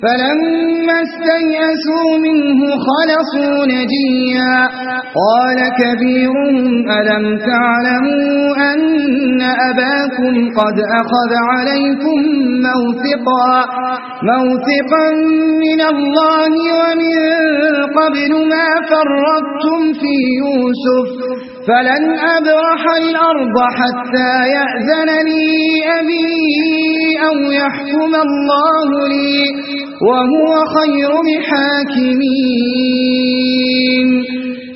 فلما استيئسوا منه خلصوا نجيا قال كبيرهم ألم تعلموا أن أباكم قد أخذ عليكم موثقا من الله ومن قبل ما فرطتم في يوسف فلن أبرح الأرض حتى يأذن لي أبي أو يحكم الله لي وهو خير الحاكمين